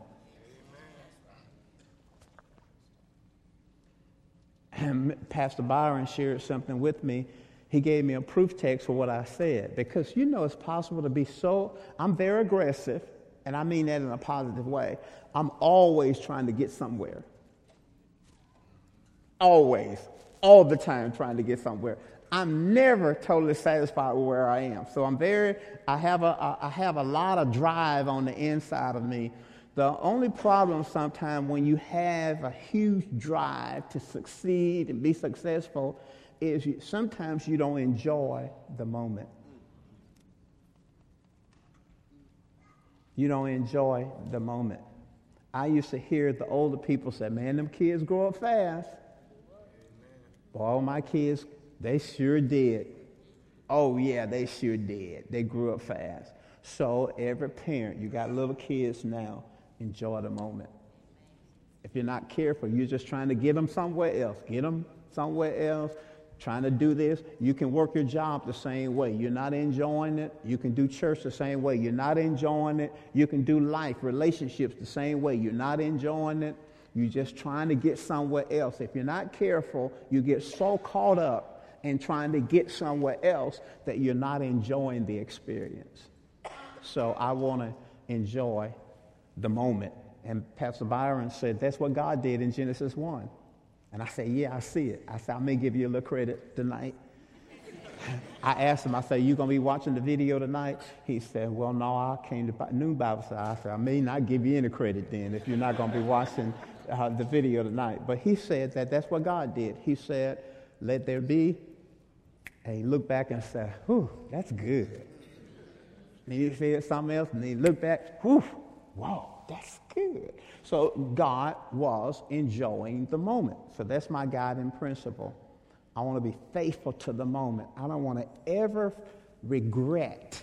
And Pastor Byron shared something with me. He gave me a proof text for what I said. Because, you know, it's possible to be so, I'm very aggressive, and I mean that in a positive way. I'm always trying to get somewhere. Always. All the time trying to get somewhere. I'm never totally satisfied with where I am. So I'm very, I have a, I have a lot of drive on the inside of me. The only problem sometimes when you have a huge drive to succeed and be successful is you, sometimes you don't enjoy the moment. You don't enjoy the moment. I used to hear the older people say, man, them kids grow up fast. All my kids, they sure did. Oh, yeah, they sure did. They grew up fast. So every parent, you got little kids now, enjoy the moment. If you're not careful, you're just trying to get them somewhere else. Get them somewhere else, trying to do this. You can work your job the same way. You're not enjoying it. You can do church the same way. You're not enjoying it. You can do life, relationships the same way. You're not enjoying it. You're just trying to get somewhere else. If you're not careful, you get so caught up in trying to get somewhere else that you're not enjoying the experience. So I want to enjoy the moment. And Pastor Byron said, that's what God did in Genesis one. And I said, yeah, I see it. I said, I may give you a little credit tonight. I asked him, I said, you going to be watching the video tonight? He said, well, no, I came to noon Bible study. I said, I may not give you any credit then if you're not going to be watching uh, the video tonight. But he said that that's what God did. He said, let there be. And he looked back and said, whew, that's good. And he said something else, and he looked back, whew, whoa, that's good. So God was enjoying the moment. So that's my guiding principle. I want to be faithful to the moment. I don't want to ever regret.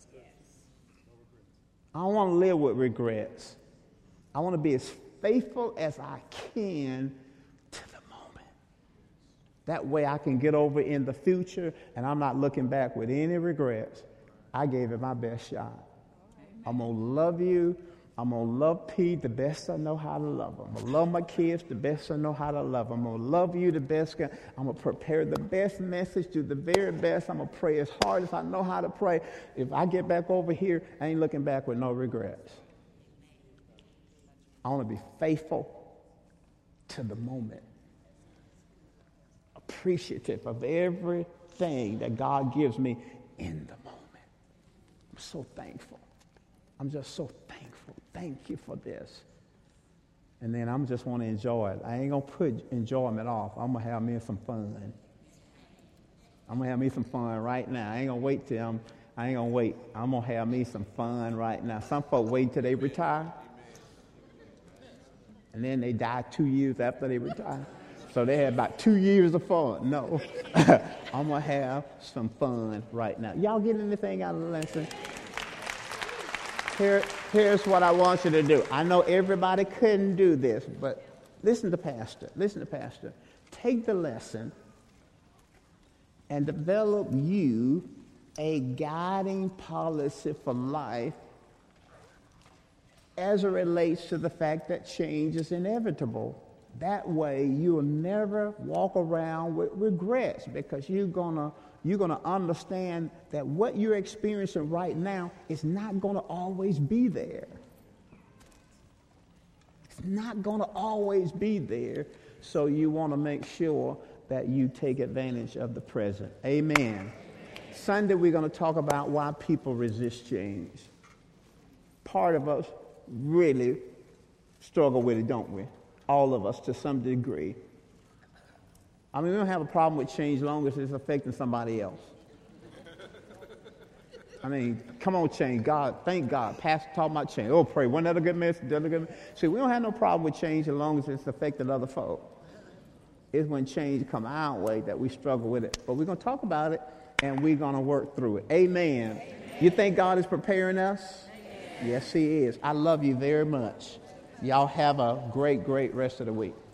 I don't want to live with regrets. I want to be as faithful as I can to the moment. That way I can get over in the future and I'm not looking back with any regrets. I gave it my best shot. Amen. I'm going to love you. I'm going to love Pete the best I know how to love them. I'm going to love my kids the best I know how to love them. I'm going to love you the best. I'm going to prepare the best message, do the very best. I'm going to pray as hard as I know how to pray. If I get back over here, I ain't looking back with no regrets. I want to be faithful to the moment. appreciative of everything that God gives me in the moment. I'm so thankful. I'm just so thankful. Thank you for this. And then I'm just want to enjoy it. I ain't going to put enjoyment off. I'm going to have me some fun. I'm going to have me some fun right now. I ain't going to wait till I'm, I ain't going to wait. I'm going to have me some fun right now. Some folks wait till they retire. And then they die two years after they retire. So they had about two years of fun. No. I'm going to have some fun right now. Y'all get anything out of the lesson? Here, here's what I want you to do. I know everybody couldn't do this, but listen to Pastor. Listen to Pastor. Take the lesson and develop you a guiding policy for life as it relates to the fact that change is inevitable. That way you'll never walk around with regrets, because you're gonna you're gonna understand that what you're experiencing right now is not gonna always be there. It's not gonna always be there, so you want to make sure that you take advantage of the present. Amen. Amen. Sunday we're going to talk about why people resist change. Part of us really struggle with it, don't we? All of us to some degree. I mean, we don't have a problem with change as long as it's affecting somebody else. I mean, come on, change. God, thank God. Pastor talking about change. Oh, pray. Wasn't that a good message? That a good message? See, we don't have no problem with change as long as it's affecting other folk. It's when change come our way that we struggle with it. But we're going to talk about it, and we're going to work through it. Amen. Amen. You think God is preparing us? Amen. Yes, he is. I love you very much. Y'all have a great, great rest of the week.